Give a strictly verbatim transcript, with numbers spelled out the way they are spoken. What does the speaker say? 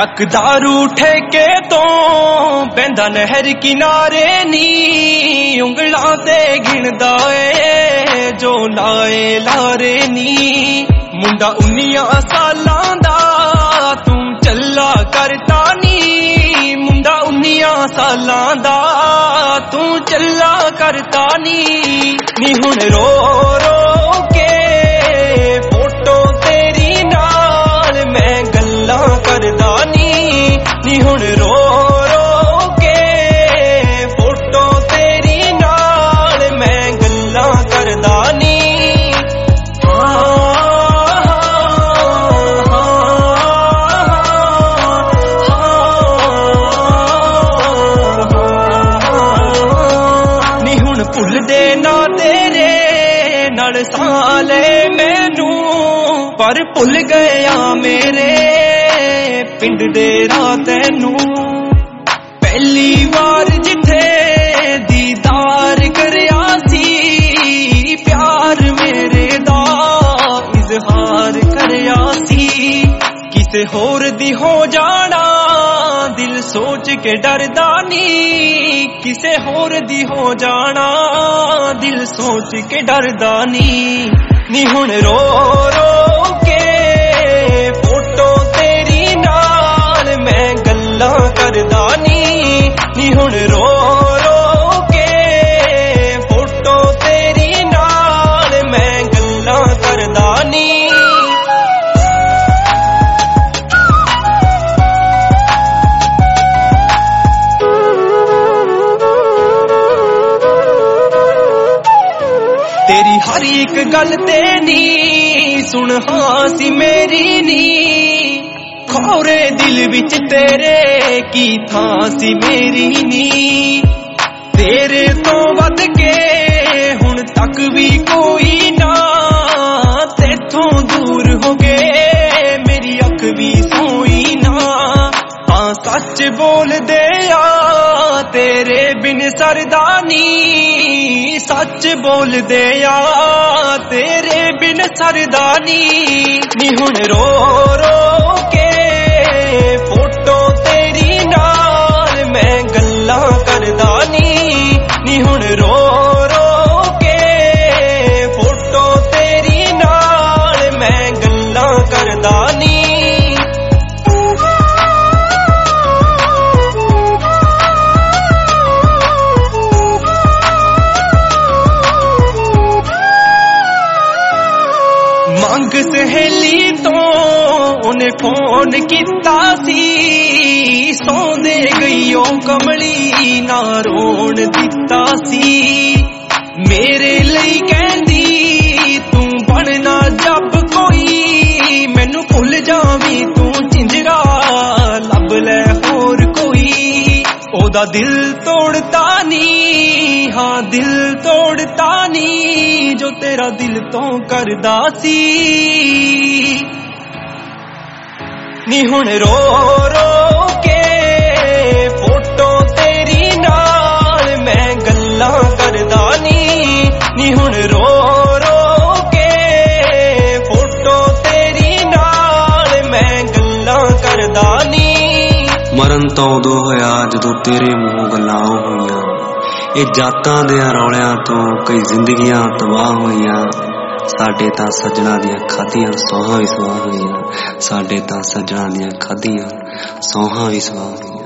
ਚੱਕ दारू ठेके तो ਪੈਂਦਾ ਨਹਿਰ किनारे नी ਉਂਗਲਾਂ ਤੇ ਗਿਣਦਾ ਏ ਜੋ ਲਾਏ ਲਾਰੇ ਨੀ ਮੁੰਡਾ ਉन्नियां ਸਾਲਾਂ ਦਾ ਤੂੰ ਚੱਲਾ ਕਰਤਾ ਨੀ ਮੁੰਡਾ उन्नियां ਸਾਲਾਂ ਦਾ ਤੂੰ ਚੱਲਾ ਕਰਤਾ ਨੀ ਨੀ ਹੁਣ ਰੋ ਰੋ ਕੇ ਫੋਟੋ ਤੇਰੀ ਨਾਲ ਮੈਂ ਗੱਲਾਂ ਕਰਦਾ ਨੀ ਨੀ ਹੁਣ ਰੋ ਰੋ ਕੇ ਫੋਟੋ ਤੇਰੀ ਨਾਲ ਮੈਂ ਗੱਲਾਂ ਕਰਦਾ ਨੀ ਨੀ ਹੁਣ ਭੁੱਲਦੇ ਨਾ ਤੇਰੇ ਨਾਲ ਸਾਲੇ ਮੈਨੂੰ ਪਰ ਭੁੱਲ ਗਿਆ ਮੇਰੇ ਪਿੰਡ ਦੇ ਰਾਹ ਤੈਨੂੰ ਪਹਿਲੀ ਵਾਰ ਜਿੱਥੇ ਦੀਦਾਰ ਕਰਿਆ ਸੀ ਪਿਆਰ ਮੇਰੇ ਦਾ ਇਜ਼ਹਾਰ ਕਰਿਆ ਸੀ ਕਿਸੇ ਹੋਰ ਦੀ ਹੋ ਜਾਣਾ ਦਿਲ ਸੋਚ ਕੇ ਡਰਦਾ ਨੀ ਕਿਸੇ ਹੋਰ ਦੀ ਹੋ ਜਾਣਾ ਦਿਲ ਸੋਚ ਕੇ ਡਰਦਾ ਨੀ ਨੀ ਹੁਣ ਰੋ ਰੋ ਕੇ ਫੋਟੋ ਤੇਰੀ ਨਾਲ ਮੈਂ ਗੱਲਾਂ ਕਰਦਾ ਨੀ ਨੀ ਹੁਣ ਰੋ ਰੋ ਕੇ ਫੋਟੋ ਤੇਰੀ ਨਾਲ ਮੈਂ ਗੱਲਾਂ ਕਰਦਾ ਨੀ तेरी हर एक गल ते नी सुन हाँ सी मेरी नी खोरे दिल विच तेरे की थां सी मेरी नी तेरे तो वध के हुण तक भी कोई ना तेथों दूर हो गए मेरी अख भी सोई ना हाँ सच बोल दे आ तेरे बिन सरदानी सच बोल दे या तेरे बिन सरदानी नी हुण रो रो के फोटो तेरी नाल मैं गल्लां करदा नी नी हुण रो रो के फोटो तेरी नाल मैं गल्लां करदा नी ਮੰਗ ਸਹੇਲੀ ਤੋਂ ਉਹਨੇ ਫੋਨ ਕੀਤਾ ਸੀ ਸੌਂਦੇ ਗਈ ਉਹ ਕਮਲੀ ਨਾ ਰੋਣ ਦਿੱਤਾ ਸੀ ਮੇਰੇ ਲਈ ਕਹਿੰਦੀ ਤੂੰ ਬਣਨਾ ਜੱਬ ਕੋਈ ਮੈਨੂੰ ਭੁੱਲ ਜਾਵੀਂ ਤੂੰ ਝਿੰਜਰਾ ਲੱਭ ਲੈ ਹੋਰ ਕੋਈ ਉਹਦਾ ਦਿਲ ਤੋੜਤਾ ਨੀ ਹਾਂ ਦਿਲ ਤੋੜਤਾ ਨੀ ਜੋ ਤੇਰਾ ਦਿਲ ਤੋਂ ਕਰਦਾ ਸੀ ਨੀ ਹੁਣ ਰੋ ਰੋ ਕੇ ਫੋਟੋ ਤੇਰੀ ਨਾਲ ਮੈਂ ਗੱਲਾਂ ਕਰਦਾ ਨੀ ਨੀ ਹੁਣ ਰੋ ਰੋ ਕੇ ਫੋਟੋ ਤੇਰੀ ਨਾਲ ਮੈਂ ਗੱਲਾਂ ਕਰਦਾ ਨੀ ਮਰਨ ਤੋਂ ਉਦੋਂ ਹੋਇਆ ਜਦੋਂ ਤੇਰੇ ਮੂੰਹੋਂ ਗੱਲਾਂ ਹੋਈਆਂ ਇਹ ਜਾਤਾਂ ਦੇ ਰੌਲਿਆਂ ਤੋਂ ਕਈ ਜ਼ਿੰਦਗੀਆਂ ਤਬਾਹ ਹੋਈਆਂ ਸਾਡੇ ਤਾਂ ਸੱਜਣਾ ਦੀਆਂ ਖਾਧੀਆਂ ਸੌਹਾਂ ਵੀ ਸਵਾਹ ਹੋਈਆਂ ਸਾਡੇ ਤਾਂ ਸੱਜਣਾ ਦੀਆਂ ਖਾਧੀਆਂ ਸੌਹਾਂ ਵੀ ਸਵਾਹ ਹੋਈਆਂ।